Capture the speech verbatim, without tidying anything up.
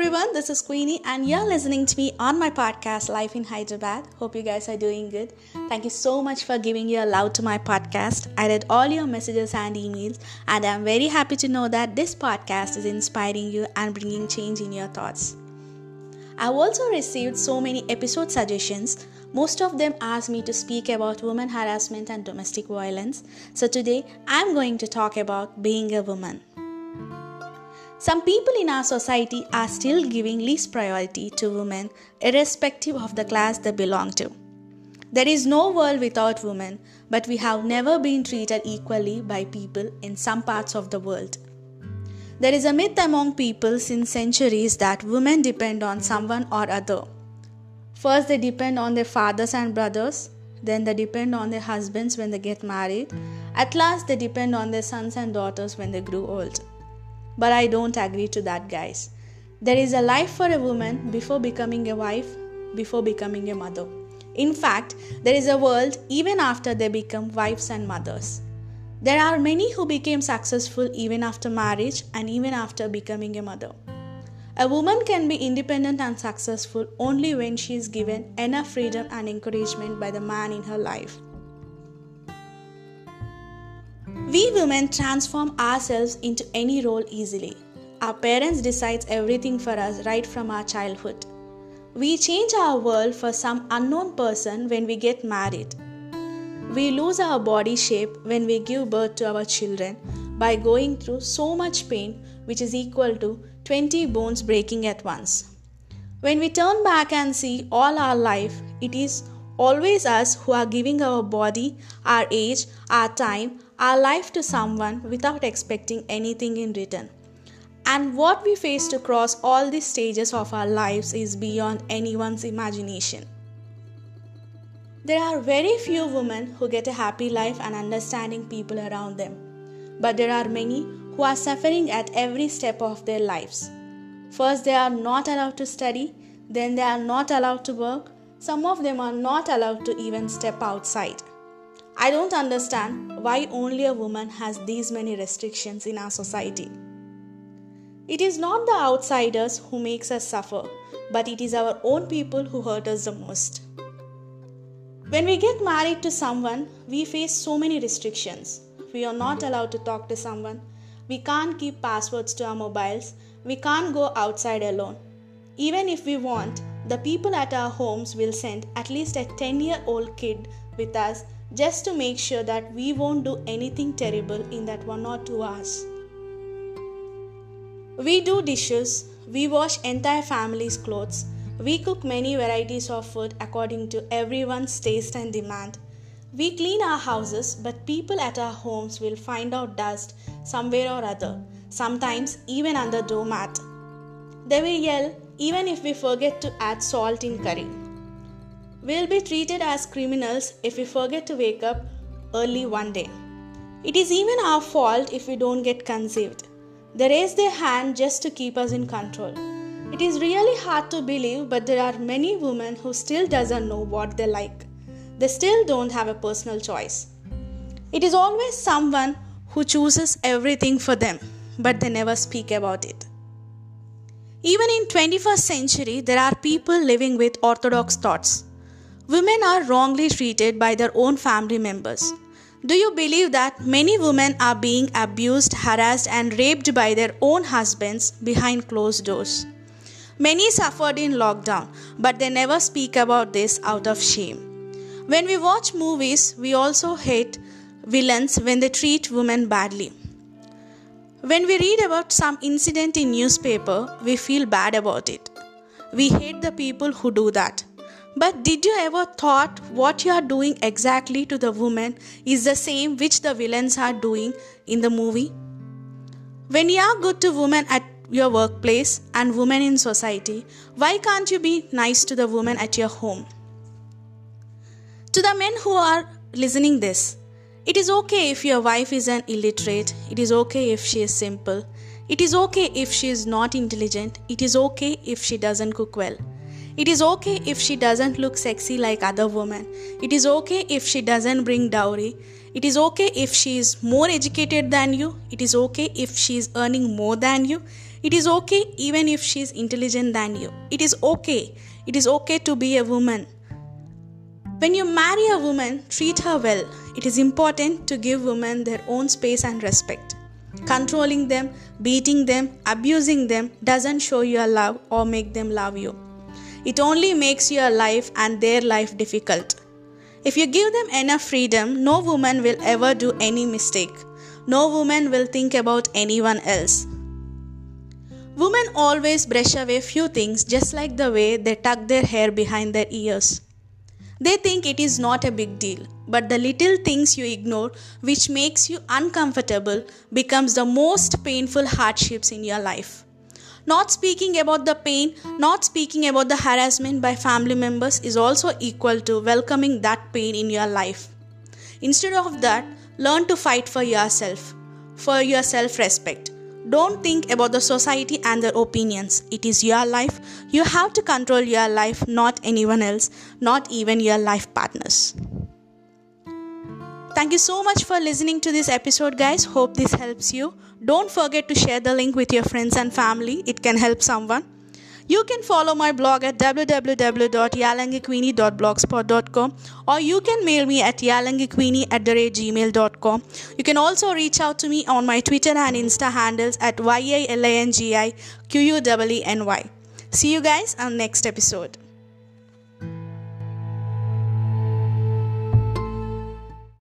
everyone, this is Queenie and you're listening to me on my podcast Life in Hyderabad. Hope you guys are doing good. Thank you so much for giving your love to my podcast. I read all your messages and emails and I'm very happy to know that this podcast is inspiring you and bringing change in your thoughts. I've also received so many episode suggestions. Most of them asked me to speak about women harassment and domestic violence. So today I'm going to talk about being a woman. Some people in our society are still giving least priority to women irrespective of the class they belong to. There is no world without women, but we have never been treated equally by people in some parts of the world. There is a myth among people since centuries that women depend on someone or other. First they depend on their fathers and brothers, then they depend on their husbands when they get married. At last they depend on their sons and daughters when they grow old. But I don't agree to that, guys. There is a life for a woman before becoming a wife, before becoming a mother. In fact, there is a world even after they become wives and mothers. There are many who became successful even after marriage and even after becoming a mother. A woman can be independent and successful only when she is given enough freedom and encouragement by the man in her life. We women transform ourselves into any role easily. Our parents decide everything for us right from our childhood. We change our world for some unknown person when we get married. We lose our body shape when we give birth to our children by going through so much pain, which is equal to twenty bones breaking at once. When we turn back and see all our life, it is always us who are giving our body, our age, our time, our life to someone without expecting anything in return. And what we face to cross all these stages of our lives is beyond anyone's imagination. There are very few women who get a happy life and understanding people around them. But there are many who are suffering at every step of their lives. First, they are not allowed to study, then they are not allowed to work. Some of them are not allowed to even step outside. I don't understand why only a woman has these many restrictions in our society. It is not the outsiders who makes us suffer, but it is our own people who hurt us the most. When we get married to someone, we face so many restrictions. We are not allowed to talk to someone. We can't keep passwords to our mobiles. We can't go outside alone. Even if we want, the people at our homes will send at least a ten-year-old kid with us just to make sure that we won't do anything terrible in that one or two hours. We do dishes, we wash entire family's clothes, we cook many varieties of food according to everyone's taste and demand. We clean our houses, but people at our homes will find out dust somewhere or other, sometimes even under doormat. They will yell even if we forget to add salt in curry. We'll be treated as criminals if we forget to wake up early one day. It is even our fault if we don't get conceived. They raise their hand just to keep us in control. It is really hard to believe, but there are many women who still doesn't know what they like. They still don't have a personal choice. It is always someone who chooses everything for them, but they never speak about it. Even in twenty-first century, there are people living with orthodox thoughts. Women are wrongly treated by their own family members. Do you believe that many women are being abused, harassed and raped by their own husbands behind closed doors? Many suffered in lockdown, but they never speak about this out of shame. When we watch movies, we also hate villains when they treat women badly. When we read about some incident in newspaper, we feel bad about it. We hate the people who do that. But did you ever thought what you are doing exactly to the woman is the same which the villains are doing in the movie? When you are good to women at your workplace and women in society, why can't you be nice to the woman at your home? To the men who are listening this, it is okay if your wife is an illiterate. It is okay if she is simple. It is okay if she is not intelligent. It is okay if she doesn't cook well. It is okay if she doesn't look sexy like other women. It is okay if she doesn't bring dowry. It is okay if she is more educated than you. It is okay if she is earning more than you. It is okay even if she is intelligent than you. It is okay. It is okay to be a woman. When you marry a woman, treat her well. It is important to give women their own space and respect. Controlling them, beating them, abusing them doesn't show your love or make them love you. It only makes your life and their life difficult. If you give them enough freedom, no woman will ever do any mistake. No woman will think about anyone else. Women always brush away few things just like the way they tuck their hair behind their ears. They think it is not a big deal, but the little things you ignore which makes you uncomfortable becomes the most painful hardships in your life. Not speaking about the pain, not speaking about the harassment by family members is also equal to welcoming that pain in your life. Instead of that, learn to fight for yourself, for your self-respect. Don't think about the society and their opinions. It is your life. You have to control your life, not anyone else, not even your life partners. Thank you so much for listening to this episode, guys. Hope this helps you. Don't forget to share the link with your friends and family. It can help someone. You can follow my blog at w w w dot yalangiqueenie dot blogspot dot com or you can mail me at yalangiqueenie at the rate gmail dot com. You can also reach out to me on my Twitter and Insta handles at Y A L A N G I Q U E E N Y. See you guys on next episode.